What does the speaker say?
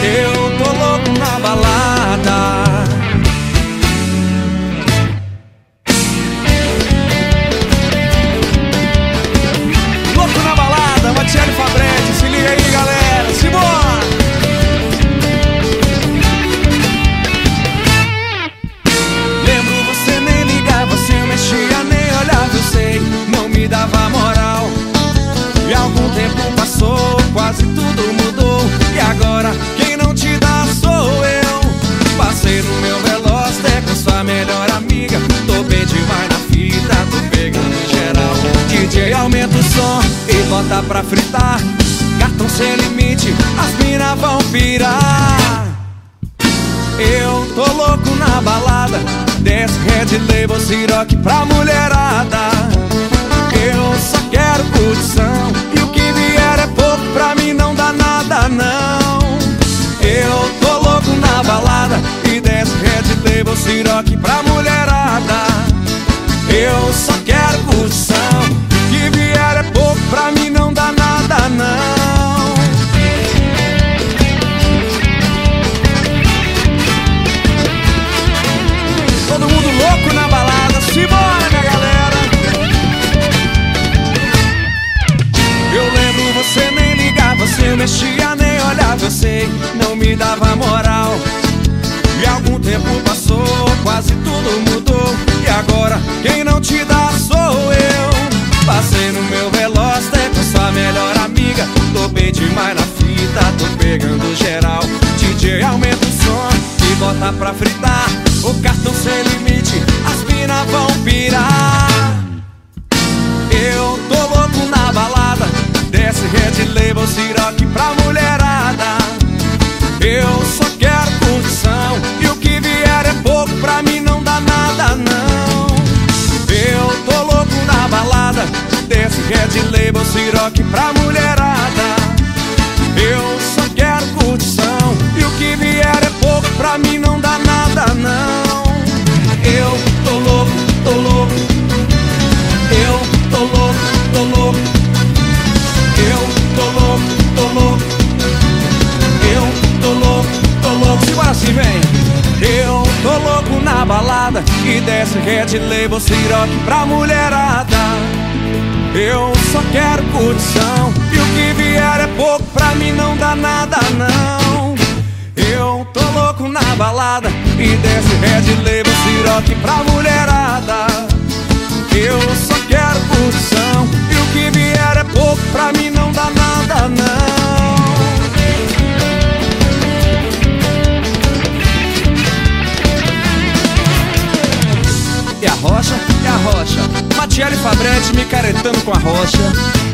Eu tô louco na balada. Louco na balada, Matiele Fabretti, se liga aí, galera, simbora! Lembro, você nem ligava, você mexia, nem olhava, eu sei, não me dava moral. E algum tempo passou, quase tudo mudou, e agora quem não te dá sou eu. Passei no meu Veloster com sua melhor amiga, tô bem demais na fita, tô pegando geral. DJ, aumenta o som e bota pra fritar, cartão sem limite, as mina vão pirar. Eu tô louco na balada, desce Red Label, Ciroc pra mulherada. Eu só quero curtição, e o que vier é pouco, pra mim não dá nada não. Eu tô louco na balada, e desce Red Label, Ciroc pra mulherada. Eu só quero curtição, o que vier é pouco, pra mim não dá nada não. Todo mundo louco na balada, simbora, minha galera. Eu lembro, você nem ligava, você mexia, nem olhava, eu sei, não me dava moral. E algum tempo passou, quase tudo mudou, e agora quem não te dá sou eu. Passei no meu Veloster com sua melhor amiga, tô bem demais na fita, tô pegando geral. DJ, aumenta o som e bota pra fritar, o cartão sem limite, as mina vão pirar. Eu tô louco na balada, desce Red Label, Ciroc pra mulherada. Eu só quero curtição, e o que vier é pouco, pra mim não dá nada não. Eu tô louco na balada, desce Red Label, Ciroc pra mulherada. Eu só quero curtição, e o que vier é pouco, pra mim não dá nada não. Eu tô louco, tô louco. Eu tô louco, tô louco. Eu tô louco, tô louco. Eu tô louco, tô louco. Simbora assim, vem. Eu tô louco na balada, e desce Red Label, Ciroc pra mulherada. Eu só quero curtição, e o que vier é pouco, pra mim não dá nada não. Eu tô louco na balada, e desce Red Label, Ciroc pra mulherada. Eu só quero curtição, e o que vier é pouco, pra mim não dá nada não. E a rocha, Matiele Fabretti me caretando com a rocha.